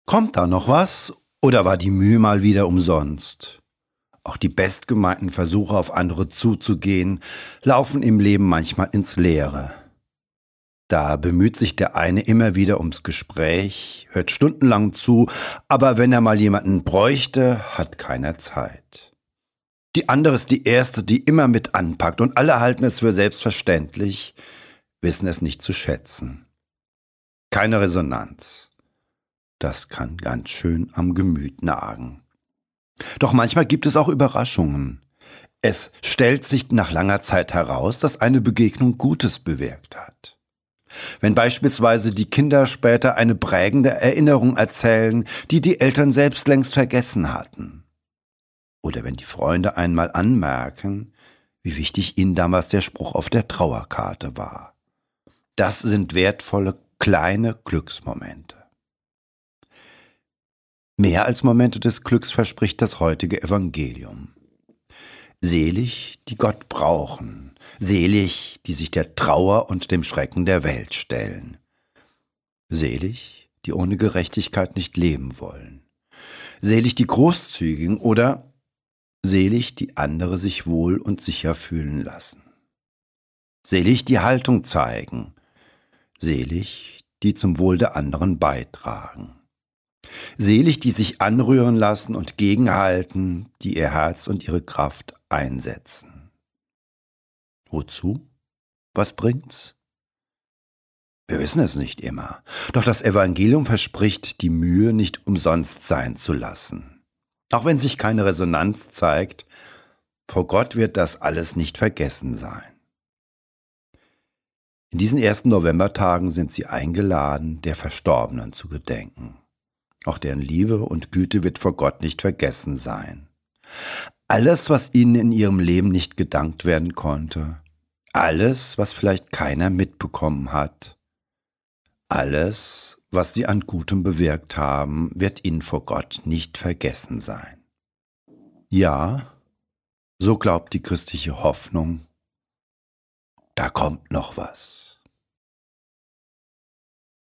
Kommt da noch was oder war die Mühe mal wieder umsonst? Auch die bestgemeinten Versuche, auf andere zuzugehen, laufen im Leben manchmal ins Leere. Da bemüht sich der eine immer wieder ums Gespräch, hört stundenlang zu, aber wenn er mal jemanden bräuchte, hat keiner Zeit. Die andere ist die erste, die immer mit anpackt und alle halten es für selbstverständlich, wissen es nicht zu schätzen. Keine Resonanz. Das kann ganz schön am Gemüt nagen. Doch manchmal gibt es auch Überraschungen. Es stellt sich nach langer Zeit heraus, dass eine Begegnung Gutes bewirkt hat. Wenn beispielsweise die Kinder später eine prägende Erinnerung erzählen, die die Eltern selbst längst vergessen hatten. Oder wenn die Freunde einmal anmerken, wie wichtig ihnen damals der Spruch auf der Trauerkarte war. Das sind wertvolle, kleine Glücksmomente. Mehr als Momente des Glücks verspricht das heutige Evangelium. Selig, die Gott brauchen, selig, die sich der Trauer und dem Schrecken der Welt stellen. Selig, die ohne Gerechtigkeit nicht leben wollen. Selig die Großzügigen oder selig, die andere sich wohl und sicher fühlen lassen. Selig, die Haltung zeigen. Selig, die zum Wohl der anderen beitragen. Selig, die sich anrühren lassen und gegenhalten, die ihr Herz und ihre Kraft einsetzen. Wozu? Was bringt's? Wir wissen es nicht immer. Doch das Evangelium verspricht, die Mühe nicht umsonst sein zu lassen. Auch wenn sich keine Resonanz zeigt, vor Gott wird das alles nicht vergessen sein. In diesen ersten Novembertagen sind Sie eingeladen, der Verstorbenen zu gedenken. Auch deren Liebe und Güte wird vor Gott nicht vergessen sein. Alles, was ihnen in ihrem Leben nicht gedankt werden konnte, alles, was vielleicht keiner mitbekommen hat, alles, was sie an Gutem bewirkt haben, wird ihnen vor Gott nicht vergessen sein. Ja, so glaubt die christliche Hoffnung, da kommt noch was.